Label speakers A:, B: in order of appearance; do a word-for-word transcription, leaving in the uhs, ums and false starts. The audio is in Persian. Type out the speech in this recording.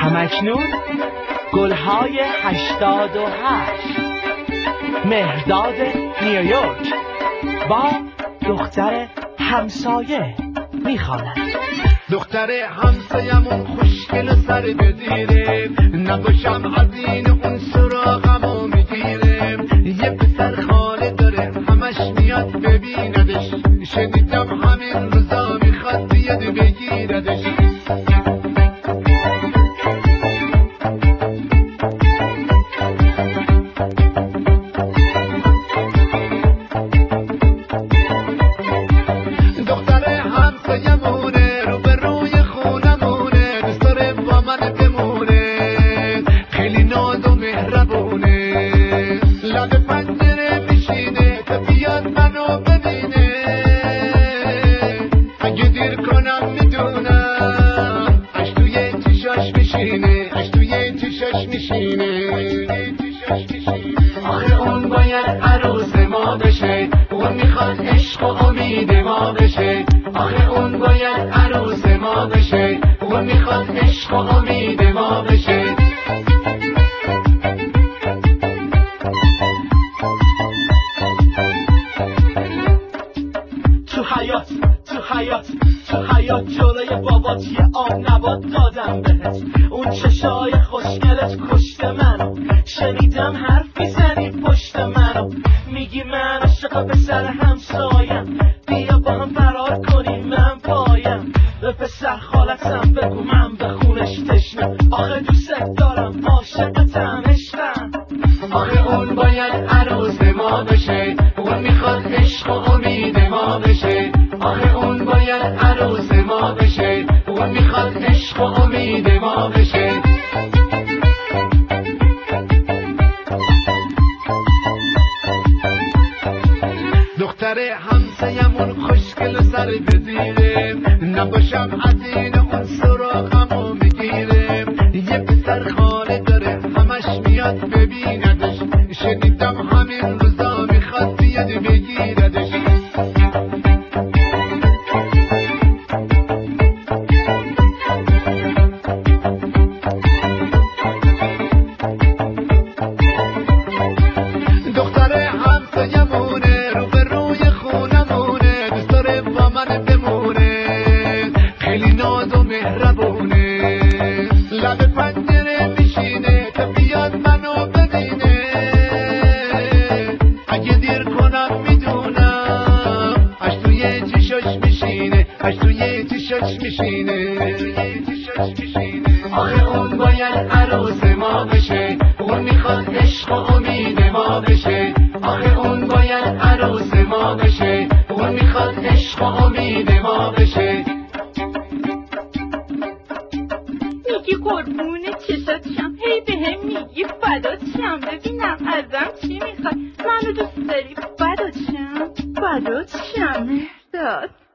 A: همکنون گلهای هشتاد و هشت مهرداد نیویورک با دختر همسایه میخواند.
B: دختر همسایمون خوشگل سر بزیره، نباشم از این اون سراغمو میگیره. یه پسر خاله داره همش میاد ببیندش، شنیدم همین روزا میخواد بیاد بگیردش. آخه اون باید عروس ما بشه، اون میخواد عشق و امید ما بشه. آخه اون باید عروس ما بشه، اون میخواد عشق و امید ما بشه.
A: تو حیات تو حیات تو حیات جلوی بابات یه آب نبات دادم بهت. اون چشای خوشگلت کشته منو، شنیدم حرفی زنی پشت منو. میگی من عاشق پسر همسایم، بیا با هم فرار کنیم من پایم. به پسر خالتم بگو من به خونش تشنم، آخه دوست دارم عاشقتم عشقم.
B: آخه اون باید عروس ما بشه، اون میخواد عشق و امید ما بشه. آخه اون باید عروس ما بشه، اون میخواد عشق و امید ما بشه. دختر همسایمون خوشگل سر بزیره، نباشم از این اون سراغمو میگیره. یه پسر خاله داره همش میاد ببیندش، شنیدم همین روزا میخواد بیاد بگیردش. دختر همسایمونه رو به روی خونمونه، دوست داره با من بمونه، خیلی ناز و مهربونه. لب پنجره میشینه تا بیاد منو ببینه. اگه دیر کنم میدونم اش توی چشاش میشینه، اش توی چشاش میشینه. آخه اون باید عروس ما بشه، اون میخواد عشق و امید ما بشه. آخه اون باید عروس ما بشه، اون میخواد عشق و امید ما بشه.
C: میگی قربون چشاتشم، هی به هم میگی فداتشم. ببینم ازم چی میخوای، منو دوست داری فداتشم فداتشم مهرداد.